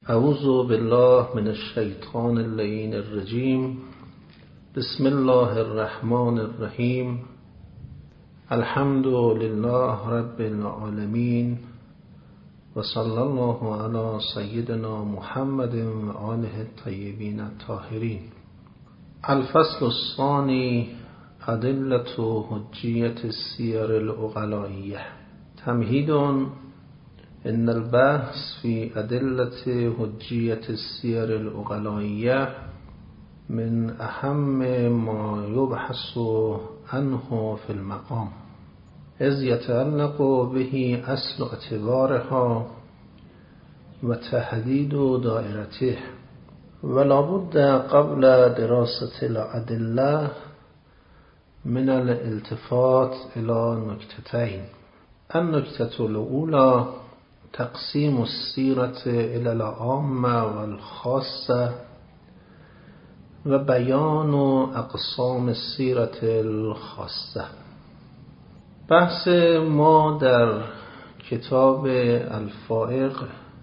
اعوذ بالله من الشیطان اللعین الرجیم. بسم الله الرحمن الرحیم. الحمد لله رب العالمین و صلی الله علی سیدنا محمد و آله الطیبین الطاهرین. الفصل الثانی ادلة حجیة السیر العقلائیه. تمهید ان البحث في أدلة حجية السير العقلائية من أهم ما يبحث عنه في المقام، إذ يتعلق به أصل اعتبارها وتحديد دائرته، ولا بد قبل دراسة الأدلة من الالتفات إلى نكتتين. النكتة الأولى تقسیم السیرة إلى العامة والخاصة و بیان اقسام السیرة الخاصة. بحث ما در کتاب الفائق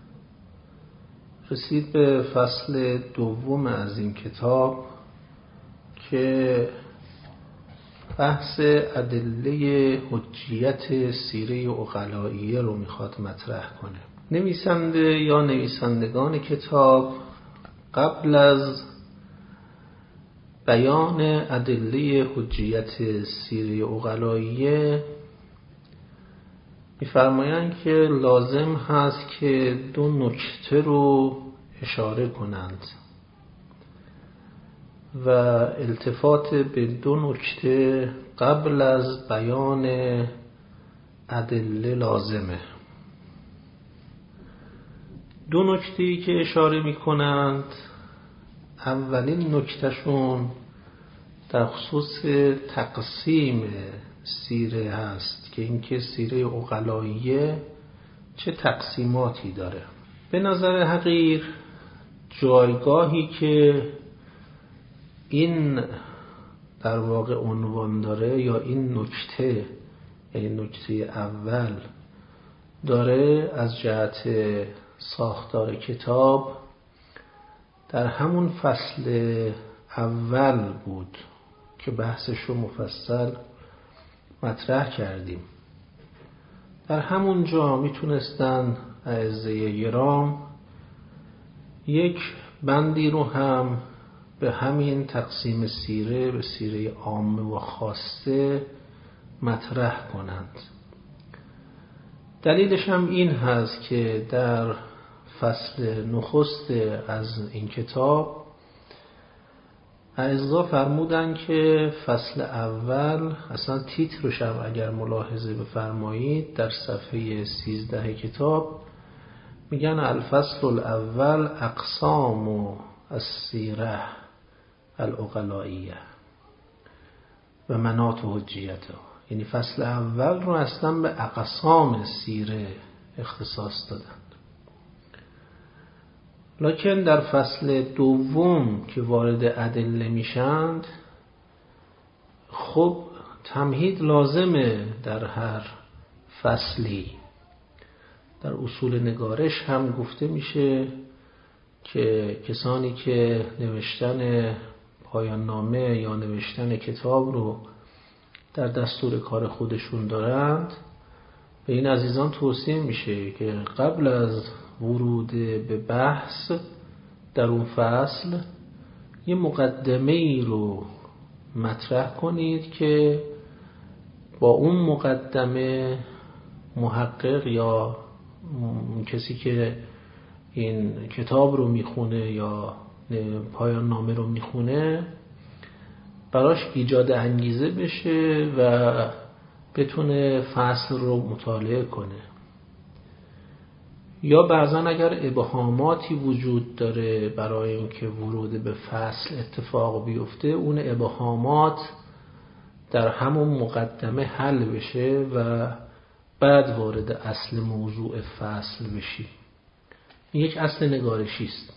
رسید به فصل دوم از این کتاب که بحث ادله حجیت سیره عقلائیه رو میخواد مطرح کنه. نویسنده یا نویسندگان کتاب قبل از بیان ادله حجیت سیره عقلائیه میفرمایند که لازم هست که دو نکته رو اشاره کنند و التفات به دو نکته قبل از بیان ادله لازمه. دو نکته‌ای که اشاره می‌کنند، اولین نکتهشون در خصوص تقسیم سیره هست که اینکه سیره عقلائیه چه تقسیماتی داره. به نظر حقیر جایگاهی که این در واقع عنوان داره یا این نکته، یعنی نکته اول داره از جهت ساختار کتاب در همون فصل اول بود که بحثش رو مفصل مطرح کردیم. در همون جا میتونستن اعزه گرام یک بندی رو هم به همین تقسیم سیره به سیره عامه و خاصه مطرح کنند. دلیلش هم این هست که در فصل نخست از این کتاب اعضا فرمودن که فصل اول، اصلا تیترش هم اگر ملاحظه بفرمایید در صفحه 13 کتاب میگن الفصل الاول اقسام السیره العقلائیه و مناط حجیته. یعنی فصل اول رو اصلا به اقسام سیره اختصاص دادند. لکن در فصل دوم که وارد ادله میشند، خب تمهید لازمه در هر فصلی. در اصول نگارش هم گفته میشه که کسانی که نوشتن پایان نامه یا نوشتن کتاب رو در دستور کار خودشون دارند، به این عزیزان توصیه میشه که قبل از ورود به بحث در اون فصل یه مقدمه ای رو مطرح کنید که با اون مقدمه محقق یا کسی که این کتاب رو میخونه یا پایان نامه رو میخونه براش ایجاد انگیزه بشه و بتونه فصل رو مطالعه کنه. یا بعضا اگر ابهاماتی وجود داره برای اینکه ورود به فصل اتفاق بیفته، اون ابهامات در همون مقدمه حل بشه و بعد وارد اصل موضوع فصل بشی. این یک اصل نگارشی است.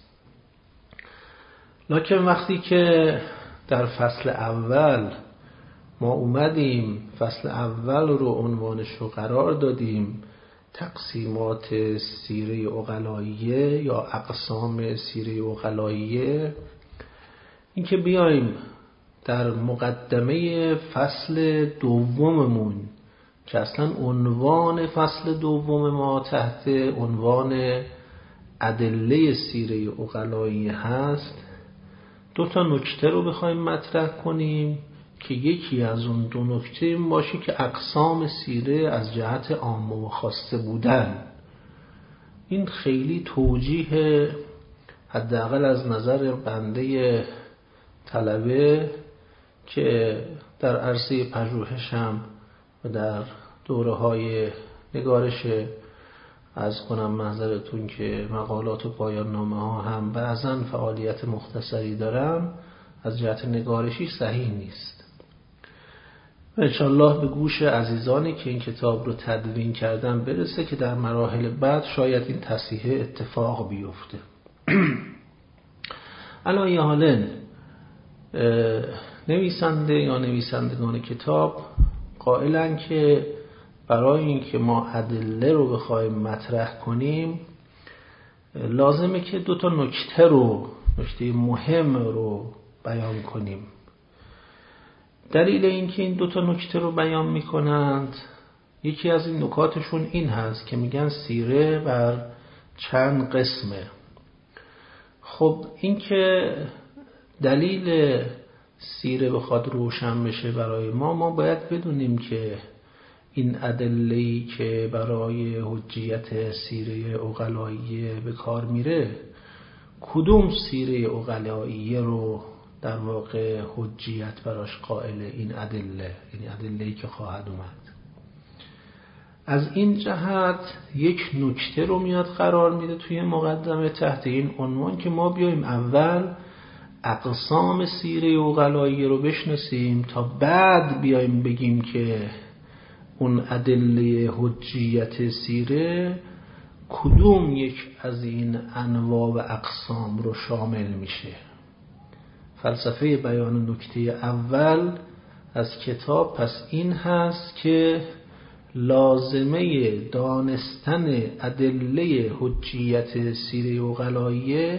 لکن وقتی که در فصل اول ما اومدیم فصل اول رو عنوانش رو قرار دادیم تقسیمات سیره عقلائیه یا اقسام سیره عقلائیه این که بیایم در مقدمه فصل دوممون که اصلا عنوان فصل دوم ما تحت عنوان ادله سیره عقلائیه هست 2 نکته رو بخوایم مطرح کنیم که یکی از اون 2 نکته این باشه که اقسام سیره از جهت عامه و خاصه بودن. این خیلی توجیه حداقل از نظر بنده طلبه که در عرصه پژوهشم و در دوره‌های نگارش از کنم محضرتون که مقالات و پایان نامه ها هم بعضا فعالیت مختصری دارم از جهت نگارشی صحیح نیست و انشالله به گوش عزیزانی که این کتاب رو تدوین کردن برسه که در مراحل بعد شاید این تصحیح اتفاق بیفته. الان حالا نویسنده یا نویسندگان کتاب قائلن که برای اینکه ما ادله رو بخوایم مطرح کنیم لازمه که 2 نکته مهم رو بیان کنیم. دلیل اینکه این 2 نکته رو بیان میکنند یکی از این نکاتشون این هست که میگن سیره بر چند قسمه. خب این که دلیل سیره بخواد روشن بشه برای ما باید بدونیم که این ادله‌ای که برای حجیت سیره عقلائیه به کار میره کدوم سیره عقلائیه رو در واقع حجیت براش قائل این ادله‌ای که خواهد اومد. از این جهت یک نکته رو میاد قرار میده توی مقدمه تحت این عنوان که ما بیایم اول اقسام سیره عقلائیه رو بشناسیم تا بعد بیایم بگیم که اون ادله حجیت سیره کدوم یک از این انواع و اقسام رو شامل میشه. فلسفه بیان نکته اول از کتاب پس این هست که لازمه دانستن ادله حجیت سیره عقلائیه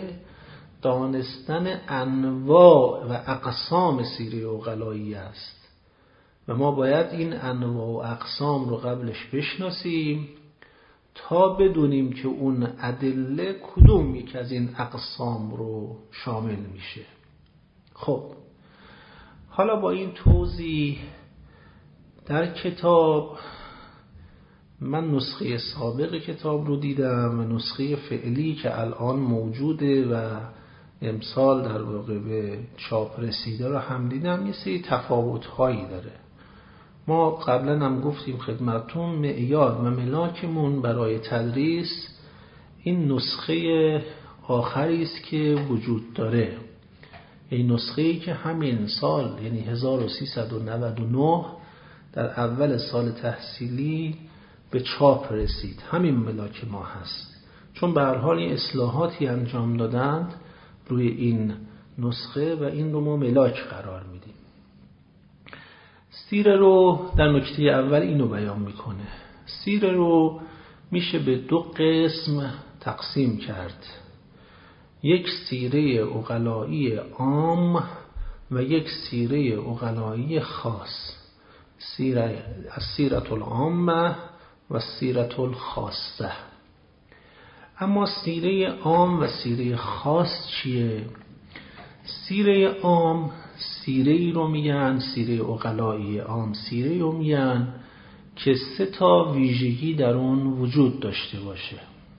دانستن انواع و اقسام سیره عقلائیه است و ما باید این انواع و اقسام رو قبلش بشناسیم تا بدونیم که اون ادله کدوم یک از این اقسام رو شامل میشه. خب حالا با این توضیح در کتاب من نسخه سابق کتاب رو دیدم و نسخه فعلی که الان موجوده و امسال در واقع به چاپ رسیده رو هم دیدم. یه سری تفاوت‌هایی داره. ما قبلا هم گفتیم خدمتون معیار و ملاکمون برای تدریس این نسخه آخری است که وجود داره. این نسخه‌ای که همین سال یعنی 1399 در اول سال تحصیلی به چاپ رسید. همین ملاک ما هست. چون به هر حال این اصلاحاتی انجام دادند روی این نسخه و این رو ما ملاک قرار میدیم. سیره رو در نکته اول اینو بیان میکنه. سیره رو میشه به 2 قسم تقسیم کرد. یک سیره عقلایی عام و یک سیره عقلایی خاص. سیرت العامه و سیرت الخاصه. اما سیره عام و سیره خاص چیه؟ سیره عام سیره‌ای رو میگن، سیره عقلایی عام سیره‌ای رو میگن که 3 ویژگی در اون وجود داشته باشه.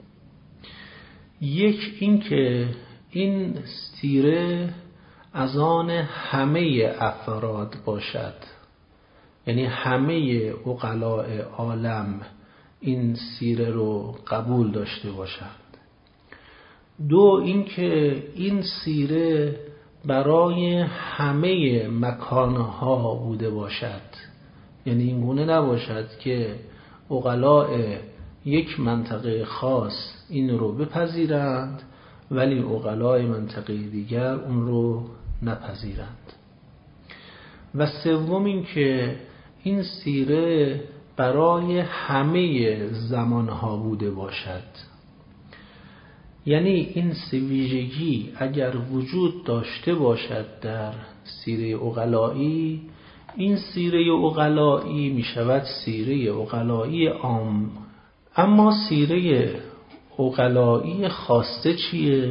یک این که این سیره از آن همه افراد باشد، یعنی همه عقلاء عالم این سیره رو قبول داشته باشند. 2 این که این سیره برای همه مکانها بوده باشد، یعنی این گونه نباشد که عقلاء یک منطقه خاص این رو بپذیرند ولی عقلاء منطقه دیگر اون رو نپذیرند. و 3 این که این سیره برای همه زمانها بوده باشد. یعنی این سه ویژگی اگر وجود داشته باشد در سیره عقلایی، این سیره عقلایی می شود سیره عقلایی عام. اما سیره عقلایی خاصه چیه؟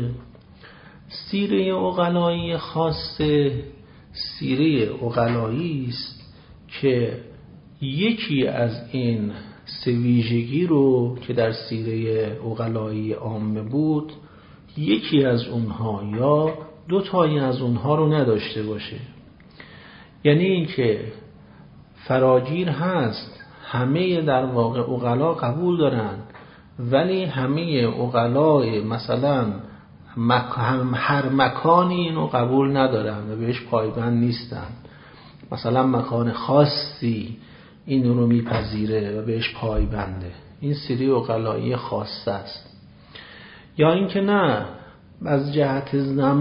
سیره عقلایی خاصه سیره عقلایی است که یکی از این سه ویژگی رو که در سیره عقلایی عامه بود، یکی از اونها یا دو تایی از اونها رو نداشته باشه. یعنی اینکه فراگیر هست، همه در واقع عقلا قبول دارن، ولی همه عقلای مثلا هر مکانی اینو قبول ندارن و بهش پایبند نیستن. مثلا مکان خاصی این رو میپذیره و بهش پایبنده، این سیره عقلایی خاصه است. یا اینکه نه، از جهت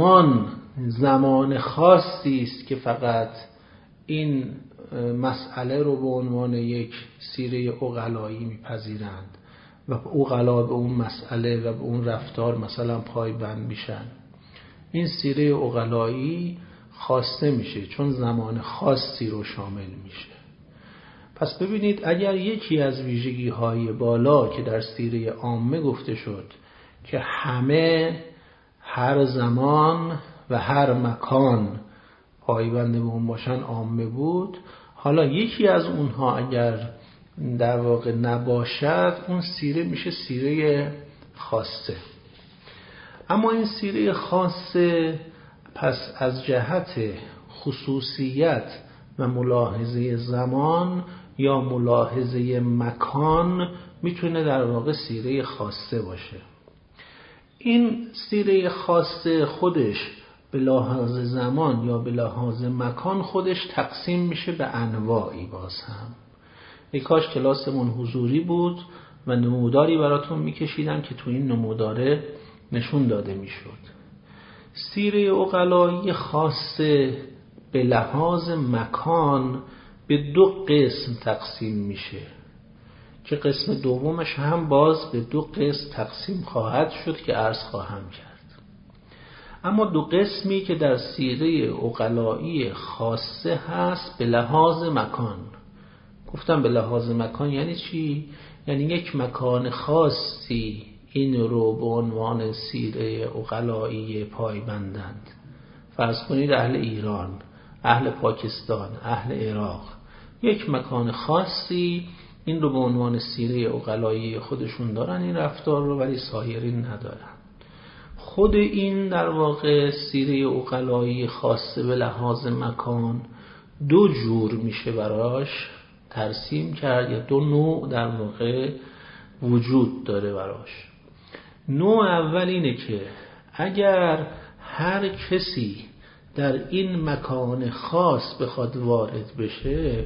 زمان خاصی است که فقط این مسئله رو به عنوان یک سیره عقلایی میپذیرند و عقلا به اون مسئله و به اون رفتار مثلا پایبند میشن. این سیره عقلایی خاصه میشه چون زمان خاصی رو شامل میشه. پس ببینید، اگر یکی از ویژگی های بالا که در سیره عامه گفته شد که همه هر زمان و هر مکان پایبند به اون باشن عامه بود، حالا یکی از اونها اگر در واقع نباشد، اون سیره میشه سیره خاصه. اما این سیره خاصه پس از جهت خصوصیت و ملاحظه زمان یا ملاحظه مکان میتونه در واقع سیره خاصه باشه. این سیره خاصه خودش به لحاظ زمان یا به لحاظ مکان خودش تقسیم میشه به انواعی. باز هم ای کاش کلاسمون حضوری بود و نموداری براتون میکشیدم که تو این نموداره نشون داده میشد. سیره عقلایی خاصه به لحاظ مکان به دو قسم تقسیم میشه که قسم دومش هم باز به دو قسم تقسیم خواهد شد که عرض خواهم کرد. اما دو قسمی که در سیره عقلایی خاصه هست به لحاظ مکان. گفتم به لحاظ مکان یعنی چی؟ یعنی یک مکان خاصی این رو به عنوان سیره عقلایی پایبندند. فرض کنید اهل ایران، اهل پاکستان، اهل عراق، یک مکان خاصی این رو به عنوان سیره عقلایی خودشون دارن این رفتار رو، ولی سایرین ندارن. خود این در واقع سیره عقلایی خاصه به لحاظ مکان دو جور میشه براش ترسیم کرد، یا دو نوع در واقع وجود داره براش. نوع اول اینه که اگر هر کسی در این مکان خاص بخواد وارد بشه،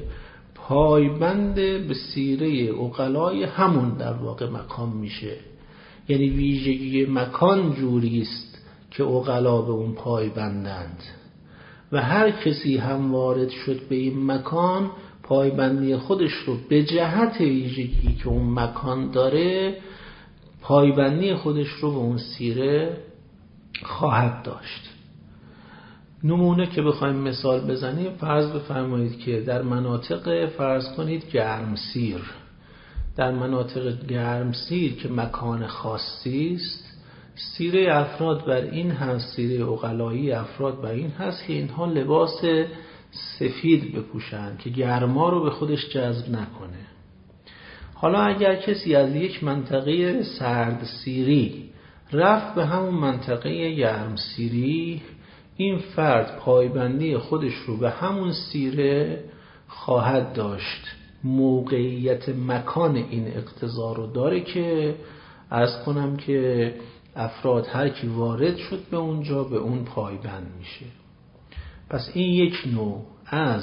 پایبند به سیره عقلای همون در واقع مکان میشه. یعنی ویژگی مکان جوری است که عقلا به اون پایبندند و هر کسی هم وارد شد به این مکان، پایبندی خودش رو به جهت ویژگی که اون مکان داره، پایبندی خودش رو به اون سیره خواهد داشت. نمونه که بخوایم مثال بزنیم، فرض بفرمایید که در مناطق فرض کنید گرمسیر، در مناطق گرمسیر که مکان خاصی است، سیره افراد بر این هست، سیره عقلایی افراد بر این هست که اینها لباس سفید بپوشند که گرما رو به خودش جذب نکنه. حالا اگر کسی از یک منطقه سرد سیری رفت به همون منطقه گرم سیری، این فرد پایبندی خودش رو به همون سیره خواهد داشت. موقعیت مکان این اقتضا رو داره که عرض کنم که افراد هر کی وارد شد به اونجا به اون پایبند میشه. پس این یک نوع از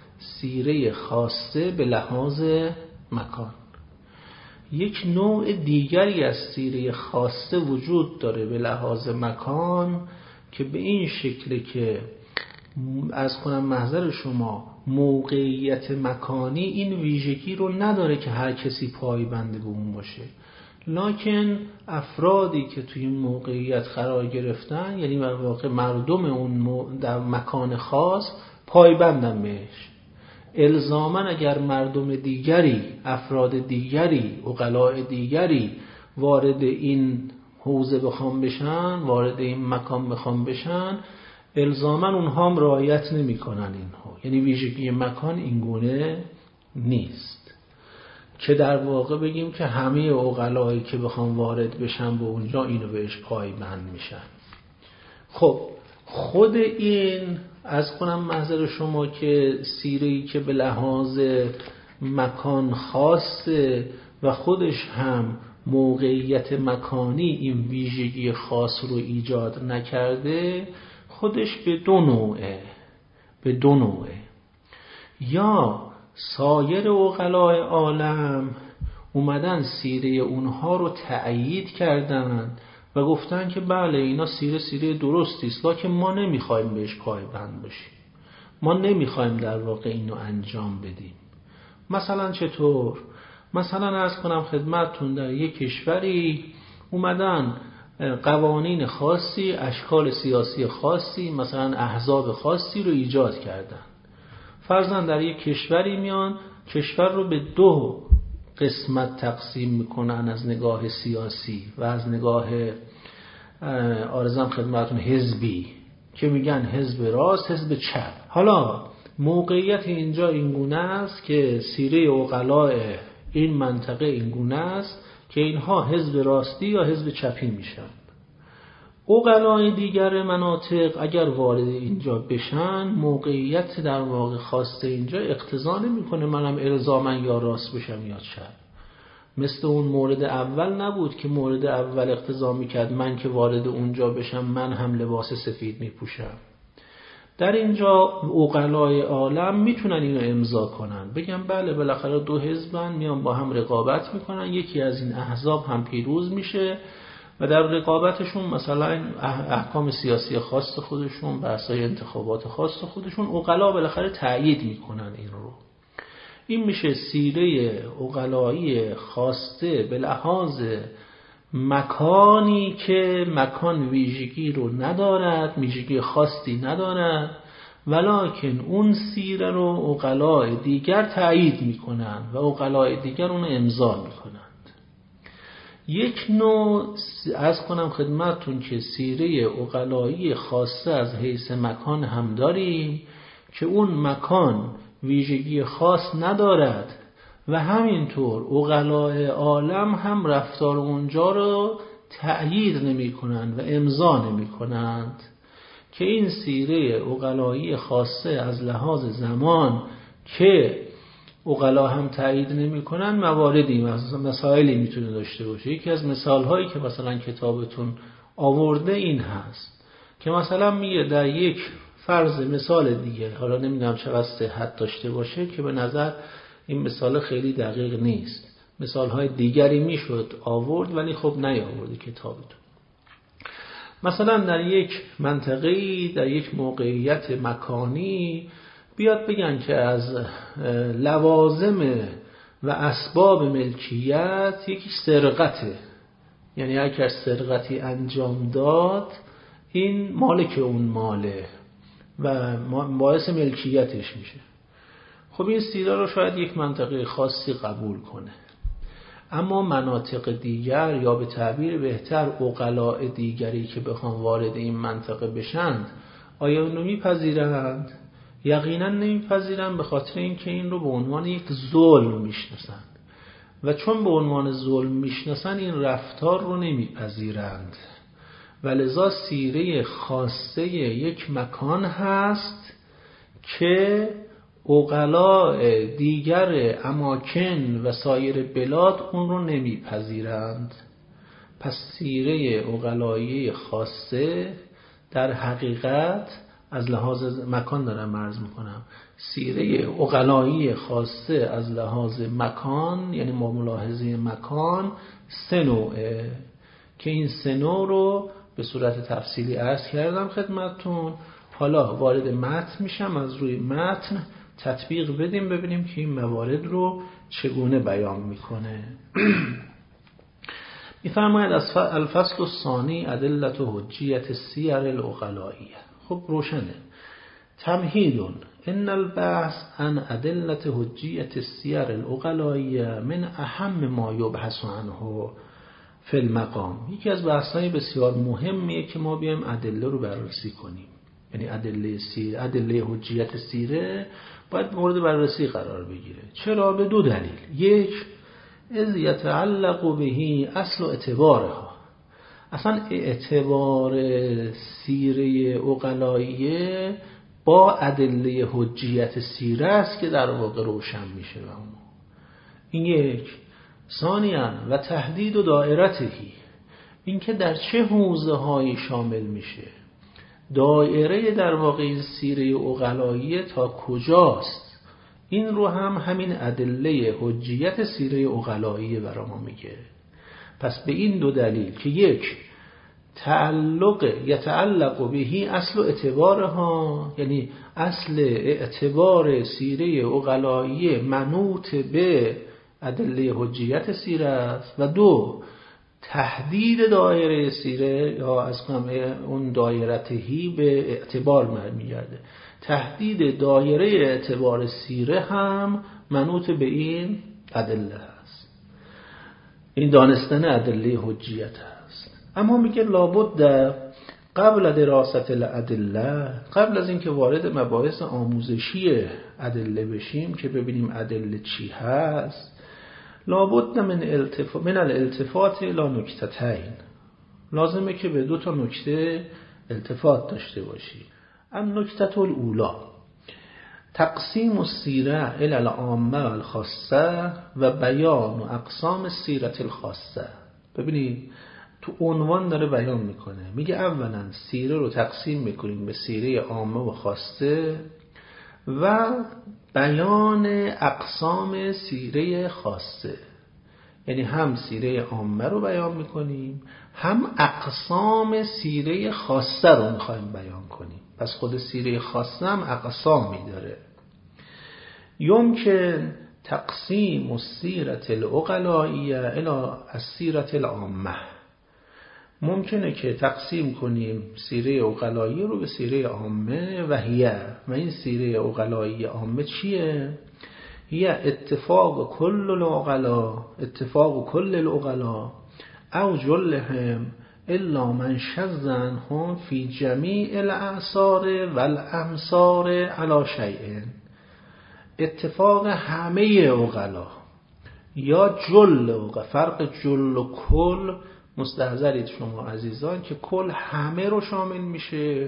سیره خاصه به لحاظ مکان. یک نوع دیگری از سیره خاصه وجود داره به لحاظ مکان که به این شکل که از کنم محضر شما موقعیت مکانی این ویژگی رو نداره که هر کسی پایبند به اون باشه، لکن افرادی که توی این موقعیت قرار گرفتن، یعنی در واقع مردم اون در مکان خاص پایبندن بهش. الزاماً اگر مردم دیگری، افراد دیگری، عقلاء دیگری وارد این حوزه بخوام بشن، وارد این مکان بخوام بشن، الزاماً اونها هم رعایت نمی کنن اینها. یعنی ویژگی مکان اینگونه نیست که در واقع بگیم که همه عقلایی که بخوام وارد بشن به اونجا اینو بهش پایبند میشن. خب خود این از کنم محضر شما که سیره‌ای که به لحاظ مکان خاصه و خودش هم موقعیت مکانی این ویژگی خاص رو ایجاد نکرده، خودش به دو نوعه. یا سایر عقلاء عالم اومدن سیره اونها رو تأیید کردن و گفتن که بله اینا سیره درستی است، لکن ما نمیخوایم بهش پایبند باشیم، ما نمیخوایم در واقع اینو انجام بدیم. مثلا چطور؟ مثلا عرض کنم خدمتتون در یک کشوری اومدن قوانین خاصی، اشکال سیاسی خاصی، مثلا احزاب خاصی رو ایجاد کردن. فرضاً در یک کشوری میان کشور رو به دو قسمت تقسیم میکنن از نگاه سیاسی و از نگاه عرضم خدمتتون حزبی، که میگن حزب راست، حزب چپ. حالا موقعیت اینجا اینگونه است که سیره عقلاء این منطقه اینگونه است که اینها حزب راستی یا حزب چپی میشن. عقلاء دیگر مناطق اگر وارد اینجا بشن، موقعیت در واقع خواسته اینجا اقتضا نمیکنه منم الزاما یا راست بشم یا چپ. مثل اون مورد اول نبود که مورد اول اقتضا میکرد من که وارد اونجا بشم من هم لباس سفید میپوشم. در اینجا عقلاء عالم میتونن اینو امضا کنن، بگن بله بالاخره دو حزبن میان با هم رقابت میکنن، یکی از این احزاب هم پیروز میشه و در رقابتشون مثلا احکام سیاسی خاص خودشون، بحث‌های انتخابات خاص خودشون، عقلا بالاخره تأیید میکنن این رو. این میشه سیره عقلایی خواسته به لحاظ مکانی که مکان ویژگی رو ندارد، ویژگی خاصی ندارد، ولکن اون سیره رو عقلاء دیگر تأیید میکنن و عقلاء دیگر اون امضا میکنند. یک نوع از کنم خدمتتون که سیره عقلایی خاصه از حیث مکان هم داریم که اون مکان ویژگی خاص ندارد و همینطور عقلاء عالم هم رفتار اونجا رو تأیید نمی کنند و امضا نمی کنند، که این سیره عقلایی خاصه از لحاظ زمان که عقلا هم تأیید نمی کنند مواردی مسائلی میتونه داشته باشه. یکی از مثال هایی که مثلا کتابتون آورده این هست که مثلا میگه در یک فرض مثال دیگه، حالا نمیدونم چقدر صحت داشته باشه که به نظر این مثال خیلی دقیق نیست، مثال های دیگری میشد آورد ولی خب نیاورده کتابتون. مثلا در یک منطقه‌ای، در یک موقعیت مکانی بیاد بگن که از لوازم و اسباب ملکیت یکی سرقته، یعنی اگر سرقتی انجام داد این مالک اون ماله و باعث ملکیتش میشه. خب این سیره رو شاید یک منطقه خاصی قبول کنه، اما مناطق دیگر یا به تعبیر بهتر عقلاء دیگری که بخوان وارد این منطقه بشند آیا اونو میپذیرند؟ یقینا نمیپذیرند، به خاطر اینکه این رو به عنوان یک ظلم میشناسند و چون به عنوان ظلم میشناسند این رفتار رو نمیپذیرند و لذا سیره خاصه یک مکان هست که عقلاء دیگر اماکن و سایر بلاد اون رو نمیپذیرند. پس سیره عقلایی خاصه در حقیقت از لحاظ مکان دارم عرض میکنم، سیره عقلایی خاصه از لحاظ مکان یعنی ما ملاحظه مکان سه نوعه که این سه نوع رو به صورت تفصیلی عرض کردم خدمتتون. حالا وارد متن میشم، از روی متن تطبیق بدیم ببینیم که این موارد رو چگونه بیان میکنه. میفرماید از الفصل الثانی ادلة حجیت السیر العقلائیه. خب روشنه. تمهید ان البحث عن ادلة حجیت السیر العقلائیه من اهم ما یبحث عنه فی المقام. یکی از بحث‌های بسیار مهمیه که ما بیایم ادله رو بررسی کنیم. یعنی ادله حجیت سیره باید مورد بررسی قرار بگیره. چرا؟ به دو دلیل. یک، اذ یتعلق به اصل اعتبارها. اصلا اعتبار سیره عقلائیه با ادله حجیت سیره است که در واقع روشن میشه. این یک. ثانیاً و تحدید و دایرتهی، این که در چه حوزه هایی شامل میشه، دایره در واقع سیره عقلائیه تا کجاست، این رو همین ادله حجیت سیره عقلائیه برای ما میگه. پس به این دو دلیل که یک، یتعلق بهی اصل اعتبارها، یعنی اصل اعتبار سیره عقلائیه منوط به ادله حجیت سیره است، و دو، تحدید دایره سیره یا از اون دایرتهی به اعتبار میگرده. تحدید دایره اعتبار سیره هم منوط به این ادله است. این دانستن ادله حجیت است. اما میگه لابد قبل دراست الادله، قبل از اینکه وارد مباحث آموزشی ادله بشیم که ببینیم ادله چی هست، لابد من الالتفات الى نکتتین، لازمه که به دو تا نکته التفات داشته باشی. النکته الاولی تقسیم السیره الی العامه و الخاصه و بیان و اقسام السیره الخاصه. ببینید تو عنوان داره بیان میکنه، میگه اولا سیره رو تقسیم میکنیم به سیره عامه و خاصه و بیان اقسام سیره خاصه. یعنی هم سیره عامه رو بیان میکنیم، هم اقسام سیره خاصه رو میخوایم بیان کنیم. پس خود سیره خاصه هم اقسامی داره. یمکن تقسیم السیره العقلائیه الی السیره العامه. ممکنه که تقسیم کنیم سیره عقلائیه رو به سیره عامه و این سیره عقلائیه عامه چیه؟ هی اتفاق کل العقلا او جلهم الا من شذن هم فی جمیع الاعصار والامصار علی شیء. اتفاق همه عقلا یا جل عقلا. فرق جل و کل مستحضرید شما عزیزان که کل همه رو شامل میشه،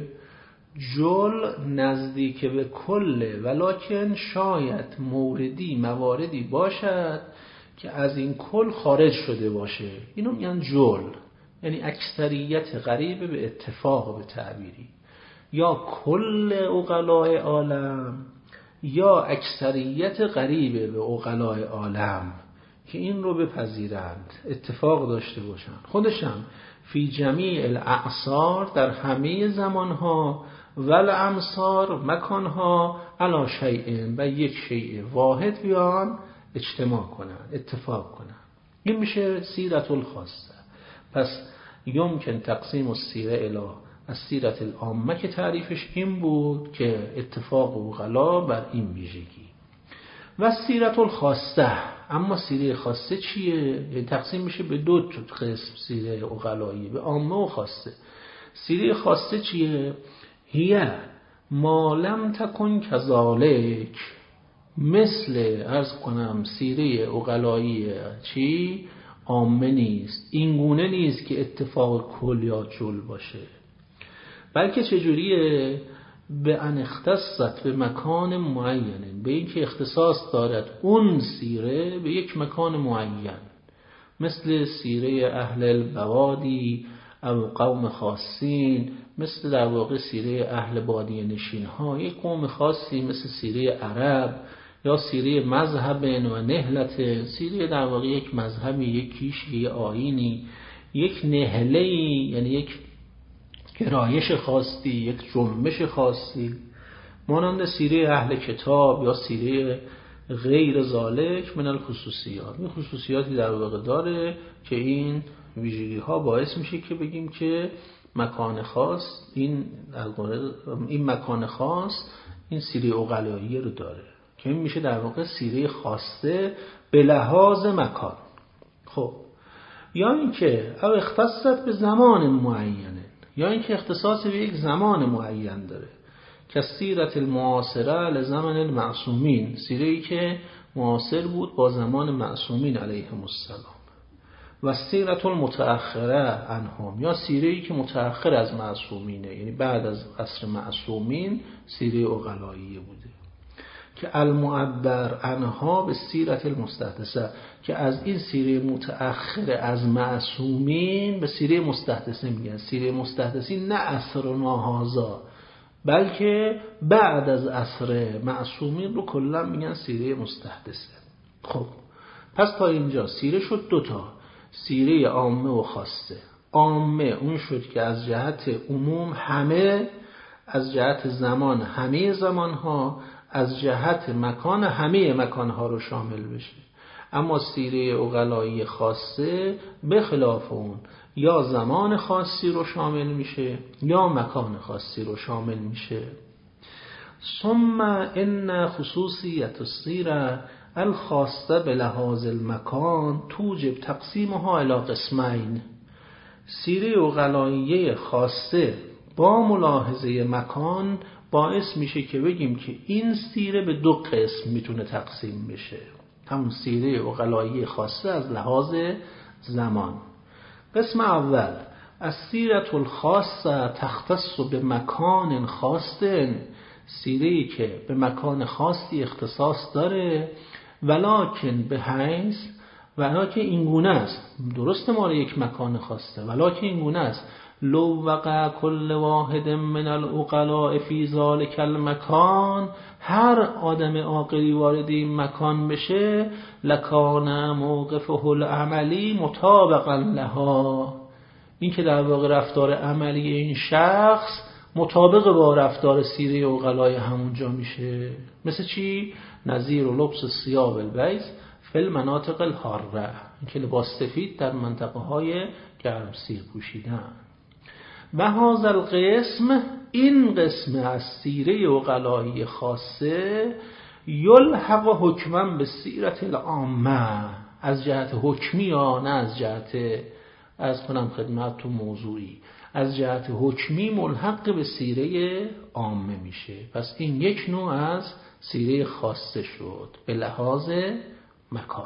جل نزدیک به کله، ولکن شاید مواردی باشد که از این کل خارج شده باشه. اینو میگن جل، یعنی اکثریت قریب به اتفاق به تعبیری، یا کل عقلاء عالم یا اکثریت قریب به عقلاء عالم که این رو بپذیرند، اتفاق داشته باشند. خودشم فی جمیع الاعصار، در همه زمانها، والامصار، مکانها، علی شیء، و یک شیء واحد بیان اجتماع کنند، اتفاق کنند. این میشه سیرت الخاصه. پس یمکن تقسیم السیره الی السیرت العامه که تعریفش این بود که اتفاق عقلا بر این ویژگی. و سیرت الخاصه، اما سیره خاصه چیه؟ تقسیم میشه به دو قسم سیره عقلائیه، به عامه و خاصه. سیره خاصه چیه؟ هی ما لم تکن کذالک، مثل عرض کنم سیره عقلائیه چی؟ عامه نیست، این گونه نیست که اتفاق کل یا جل باشه، بلکه چجوریه؟ به ان اختصت به مکان معینه، به این که اختصاص دارد اون سیره به یک مکان معین، مثل سیره اهل البوادی او قوم خاصین، مثل در واقع سیره اهل بادیه نشین ها، یک قوم خاصی مثل سیره عرب، یا سیره مذهب و نهلت، سیره در واقع یک مذهبی، یک کیشی، یک آیینی، یک نهلهی، یعنی یک گرایش خاصی، یک جنبش خاصی. مانند سیره اهل کتاب یا سیره غیر ذالک من الخصوصیات. این خصوصیاتی در واقع داره که این ویژگی ها باعث میشه که بگیم که مکان خاص این مکان خاص این سیره عقلایی رو داره، که این میشه در واقع سیره خاصه به لحاظ مکان. خب یا اینکه او اختصت به زمان معینه، یا اینکه اختصاص به یک زمان معین داره، که سیرت المعاصره لزمن المعصومین، سیره‌ای که معاصر بود با زمان معصومین علیهم السلام، و سیرت المتأخره عنهم، یا سیره‌ای که متأخر از معصومینه، یعنی بعد از عصر معصومین سیره عقلاییه بوده، که المعبر عنها به سیرت المستحدثه، که از این سیره متأخر از معصومین به سیره مستحدثه میگن. سیره مستحدثی نه عصرنا هذا، بلکه بعد از عصر معصومین رو کلا میگن سیره مستحدثه. خب پس تا اینجا سیره شد دوتا، سیره عامه و خاصه. عامه اون شد که از جهت عموم همه، از جهت زمان همه زمانها، از جهت مکان همه مکانها رو شامل بشه. اما سیره عقلایی خاصه به خلاف اون یا زمان خاصی رو شامل میشه یا مکان خاصی رو شامل میشه. ثم ان خصوصیت السیره الخاصه به لحاظ المکان توجب تقسیمها الی قسمین. سیره عقلایی خاصه با ملاحظه مکان باعث میشه که بگیم که این سیره به دو قسم میتونه تقسیم بشه. همون سیره عقلایی خاصه از لحاظ زمان. قسم اول، السیرة الخاصه تختص به مکان خاص، سیره‌ای که به مکان خاصی اختصاص داره، ولکن به حیث، ولکن این گونه است، درست ما یک مکان خاصه، ولکن این گونه است لو وقع کل واحد من العقلاء فی ذلک المکان، هر آدم عاقلی وارد این مکان بشه، لکان موقفه العملی مطابقا لها، این که در واقع رفتار عملی این شخص مطابق با رفتار سیره عقلای همونجا میشه. مثل چی؟ نظیر و لبس ثیاب البیض فی المناطق الحاره، این که لباس سفید در منطقه های گرمسیر پوشیدن. و هذا القسم، این قسم از سیره عقلایی خاصه، یلحق حکما به سیرت العامه، از جهت حکمی یا نه از جهت از کنم خدمت تو موضوعی، از جهت حکمی ملحق به سیره عامه میشه. پس این یک نوع از سیره خاصه شد به لحاظ مکان.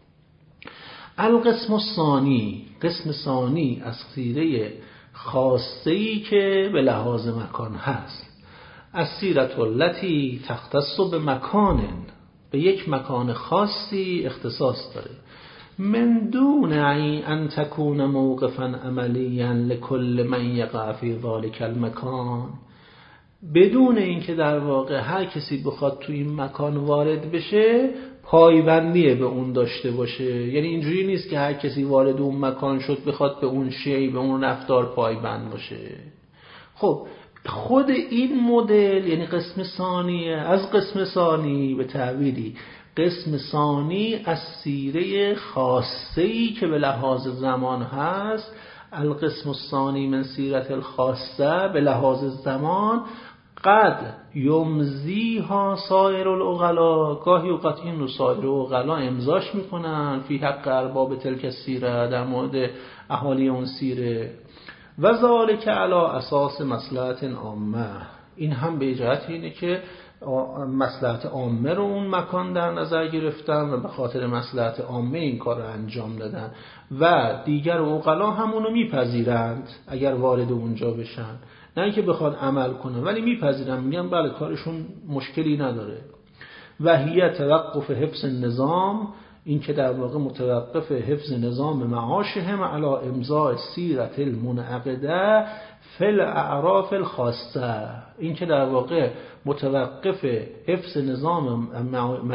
القسم الثانی، قسم ثانی از سیره خاصه‌ای که به لحاظ مکان هست، از سیرت التی تختص به مکان، به یک مکان خاصی اختصاص داره، من دون ان تکون موقفا عملیا لکل من یقع فی ذلک المکان، بدون اینکه در واقع هر کسی بخواد تو این مکان وارد بشه پایبندی به اون داشته باشه. یعنی اینجوری نیست که هر کسی وارد اون مکان شد بخواد به اون شی، به اون رفتار پایبند باشه. خب خود این مدل، یعنی قسم ثانیه از قسم ثانی، به تعبیری قسم ثانی از سیره خاصه‌ای که به لحاظ زمان هست، القسم الثانی من سیرت الخاصه به لحاظ زمان، قد یمزیها سایر العقلا، گاهی اوقات این رو سایر العقلا امضاش میکنن فی حق ارباب تلک سیره، در مورد اهالی اون سیره، و ذالک علی اساس مصلحت عامه، این هم به جهت اینه که مصلحت عامه رو اون مکان در نظر گرفتن و به خاطر مصلحت عامه این کار رو انجام دادن و دیگر عقلا همونو میپذیرند اگر وارد اونجا بشن، نه اینکه بخواد عمل کنه ولی میپذیرن، میگن بله کارشون مشکلی نداره. و هی توقف حفظ النظام، این که در واقع متوقف حفظ نظام معاشهم علی امضاء سیرت المنعقده فی الاعراف الخاصه، این که در واقع متوقف حفظ نظام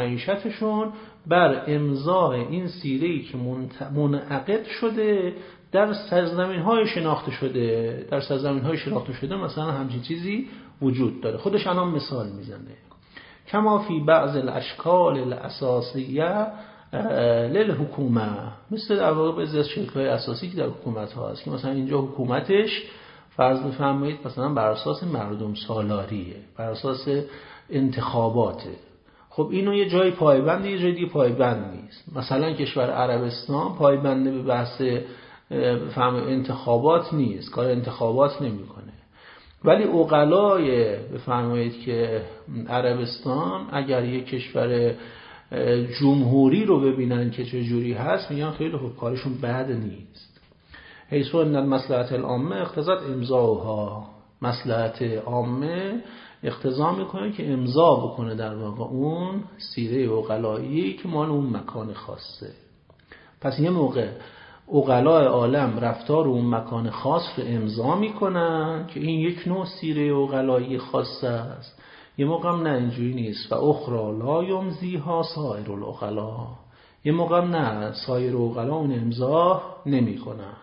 معیشتشون بر امضاء این سیره‌ای که منعقد شده در سرزمین‌های شناخته شده مثلا همچین چیزی وجود داره. خودش الان مثال میزنه. کما فی بعض الاشکال الاساسیه للحکومه، مثل در واقع بعضی از شکل‌های اساسی که در حکومت ها هست که مثلا اینجا حکومتش فرض بفرمایید مثلا بر اساس مردم سالاریه، بر اساس انتخاباته. خب اینو یه جای پایبند، یه جای دیگه پایبند نیست. مثلا کشور عربستان پایبند به بحث فهم انتخابات نیست، کار انتخابات نمیکنه. ولی عقلای بفرمایید که عربستان اگر یک کشور جمهوری رو ببینن که چه جوری هست میگن خیلی خوب، کارشون بد نیست. حیث ان المصلحة العامه اقتضت امضاؤها، مصلحت عامه اقتضا میکنه که امضا بکنه در واقع اون سیره عقلایی که مال اون مکان خاصه. پس یه موقع عقلای عالم رفتار اون مکان خاص رو امضا میکنن که این یک نوع سیره عقلایی خاصه است. یه موقع هم نه اینجوری نیست. و اخرى لا یمضیها سایر العقلا، یه موقع هم نه، سایر عقلا اون امضا نمیکنن.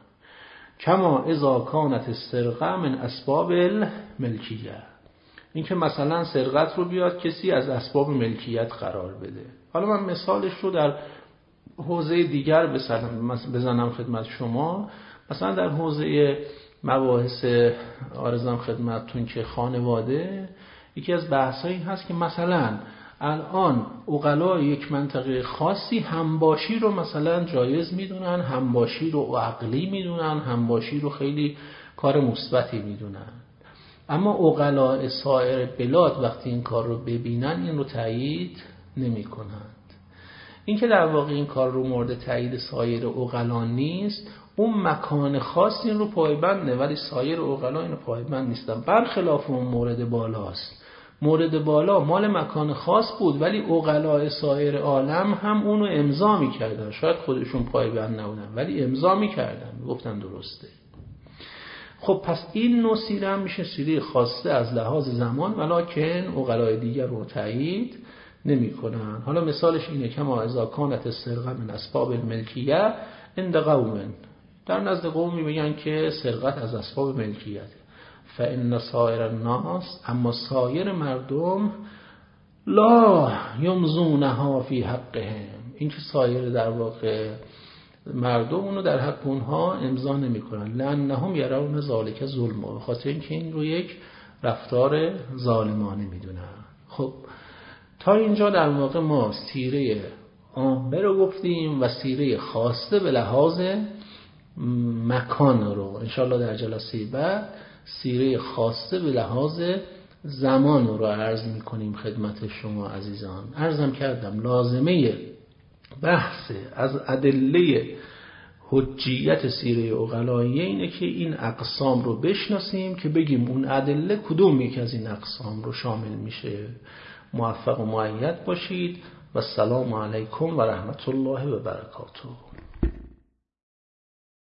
کما اذا کانت السرقه من اسباب الملکیه، این که مثلا سرقت رو بیاد کسی از اسباب ملکیت قرار بده. حالا من مثالش رو در حوزه دیگر بزنم خدمت شما. مثلا در حوزه مباحث عارضم خدمتتون که خانواده، یکی از بحثایی هست که مثلا الان عقلای یک منطقه خاصی همباشی رو مثلا جایز میدونن، همباشی رو عقلی میدونن، همباشی رو خیلی کار مثبتی میدونن. اما عقلای سایر بلاد وقتی این کار رو ببینن این رو تایید نمی کنند. این که در واقع این کار رو مورد تایید سایر عقلا نیست، اون مکان خاص این رو پایبنده ولی سایر عقلا این رو پایبند نیستن. برخلاف اون مورد بالاست. مورد بالا مال مکان خاص بود ولی عقلای سایر عالم هم اونو امضا میکردن. شاید خودشون پایبند نبودن ولی امضا میکردن، گفتن درسته. خب پس این نوع سیره هم میشه سیره خاصه از لحاظ زمان، ولکن عقلای دیگر رو تایید نمی کنن. حالا مثالش اینه که ما اذا کانت السرقه من اسباب الملکیه عند قوم، در نزد قومی میگن که سرقت از اسباب ملکیت. فان سایر الناس، اما سایر مردم لا یمزونها فی حقهم، این که سایر در واقع مردم اونو در حق اونها امضا نمی کنن. لانهم یرون ذالک ظلم، به خاطر اینکه این رو یک رفتار ظالمانه میدونن. خب تا اینجا در واقع ما سیره عامه رو گفتیم و سیره خاصه به لحاظ مکان رو، انشاءالله در جلسه بعد سیره خاصه به لحاظ زمان رو عرض میکنیم خدمت شما عزیزان. عرضم کردم لازمه بحث از ادله حجیت سیره عقلایی اینه که این اقسام رو بشناسیم که بگیم اون ادله کدوم یک از این اقسام رو شامل میشه. موفق و مؤید باشید و السلام علیکم و رحمت الله و برکاته.